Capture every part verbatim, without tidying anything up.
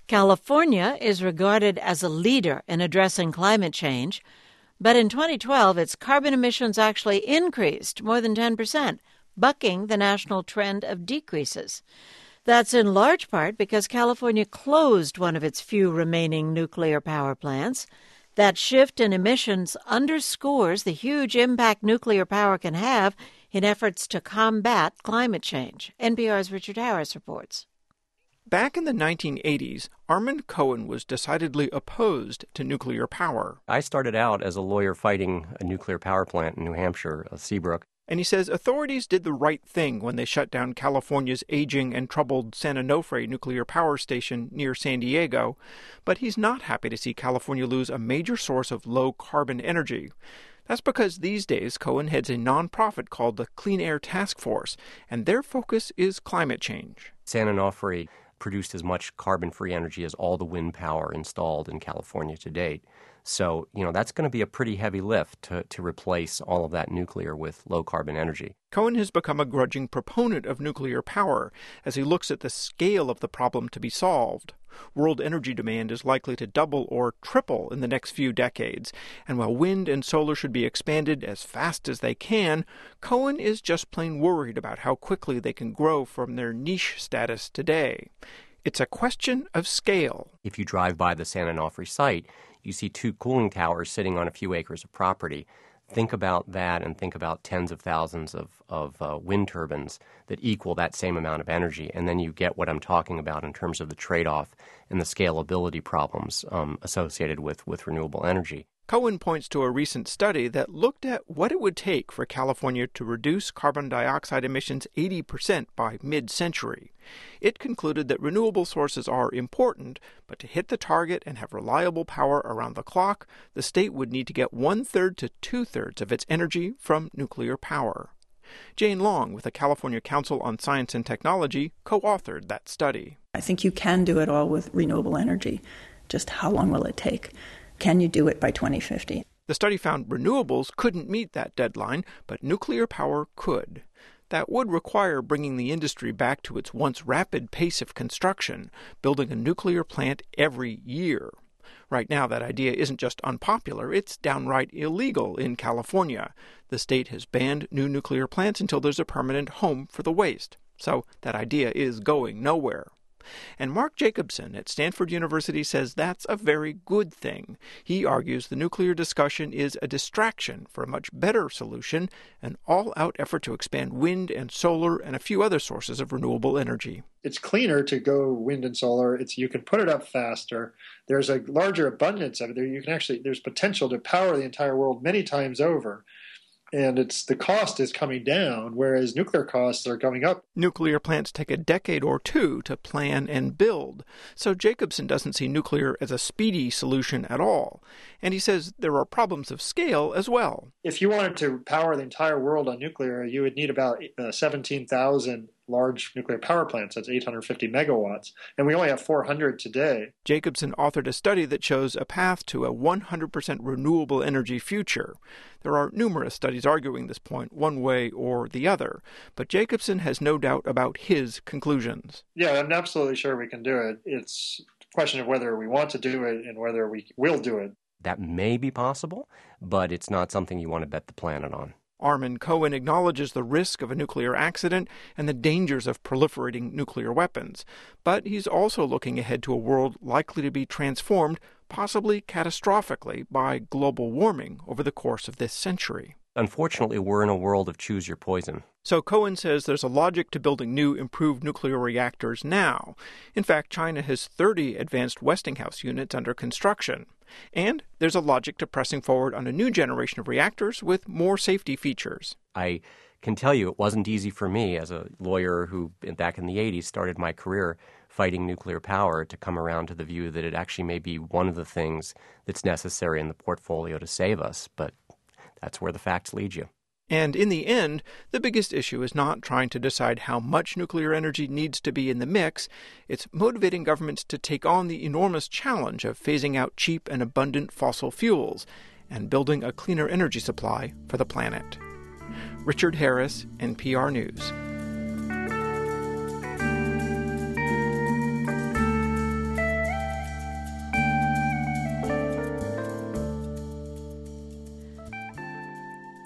California is regarded as a leader in addressing climate change, but in twenty twelve, its carbon emissions actually increased more than ten percent, bucking the national trend of decreases. That's in large part because California closed one of its few remaining nuclear power plants. That shift in emissions underscores the huge impact nuclear power can have in efforts to combat climate change. N P R's Richard Harris reports. Back in the nineteen eighties, Armand Cohen was decidedly opposed to nuclear power. I started out as a lawyer fighting a nuclear power plant in New Hampshire, Seabrook. And he says authorities did the right thing when they shut down California's aging and troubled San Onofre nuclear power station near San Diego. But he's not happy to see California lose a major source of low-carbon energy. That's because these days Cohen heads a nonprofit called the Clean Air Task Force, and their focus is climate change. San Onofre produced as much carbon-free energy as all the wind power installed in California to date. So, you know, that's going to be a pretty heavy lift to, to replace all of that nuclear with low-carbon energy. Cohen has become a grudging proponent of nuclear power as he looks at the scale of the problem to be solved. World energy demand is likely to double or triple in the next few decades, and while wind and solar should be expanded as fast as they can, Cohen is just plain worried about how quickly they can grow from their niche status today. It's a question of scale. If you drive by the San Onofre site, you see two cooling towers sitting on a few acres of property. Think about that and think about tens of thousands of, of uh, wind turbines that equal that same amount of energy. And then you get what I'm talking about in terms of the trade-off and the scalability problems um, associated with, with renewable energy. Cohen points to a recent study that looked at what it would take for California to reduce carbon dioxide emissions eighty percent by mid-century. It concluded that renewable sources are important, but to hit the target and have reliable power around the clock, the state would need to get one-third to two-thirds of its energy from nuclear power. Jane Long, with the California Council on Science and Technology, co-authored that study. I think you can do it all with renewable energy. Just how long will it take? Can you do it by twenty fifty? The study found renewables couldn't meet that deadline, but nuclear power could. That would require bringing the industry back to its once rapid pace of construction, building a nuclear plant every year. Right now, that idea isn't just unpopular, it's downright illegal in California. The state has banned new nuclear plants until there's a permanent home for the waste. So that idea is going nowhere. And Mark Jacobson at Stanford University says that's a very good thing. He argues the nuclear discussion is a distraction for a much better solution, an all-out effort to expand wind and solar and a few other sources of renewable energy. It's cleaner to go wind and solar. It's you can put it up faster. There's a larger abundance of it. There you can actually there's potential to power the entire world many times over. And it's the cost is coming down, whereas nuclear costs are going up. Nuclear plants take a decade or two to plan and build, so Jacobson doesn't see nuclear as a speedy solution at all. And he says there are problems of scale as well. If you wanted to power the entire world on nuclear, you would need about uh, seventeen thousand large nuclear power plants. That's eight hundred fifty megawatts. And we only have four hundred today. Jacobson authored a study that shows a path to a one hundred percent renewable energy future. There are numerous studies arguing this point one way or the other, but Jacobson has no doubt about his conclusions. Yeah, I'm absolutely sure we can do it. It's a question of whether we want to do it and whether we will do it. That may be possible, but it's not something you want to bet the planet on. Armand Cohen acknowledges the risk of a nuclear accident and the dangers of proliferating nuclear weapons, but he's also looking ahead to a world likely to be transformed, possibly catastrophically, by global warming over the course of this century. Unfortunately, we're in a world of choose your poison. So Cohen says there's a logic to building new, improved nuclear reactors now. In fact, China has thirty advanced Westinghouse units under construction. And there's a logic to pressing forward on a new generation of reactors with more safety features. I can tell you it wasn't easy for me as a lawyer who, back in the eighties, started my career fighting nuclear power to come around to the view that it actually may be one of the things that's necessary in the portfolio to save us. But that's where the facts lead you. And in the end, the biggest issue is not trying to decide how much nuclear energy needs to be in the mix. It's motivating governments to take on the enormous challenge of phasing out cheap and abundant fossil fuels and building a cleaner energy supply for the planet. Richard Harris, N P R News.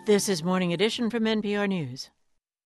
This is Morning Edition from N P R News.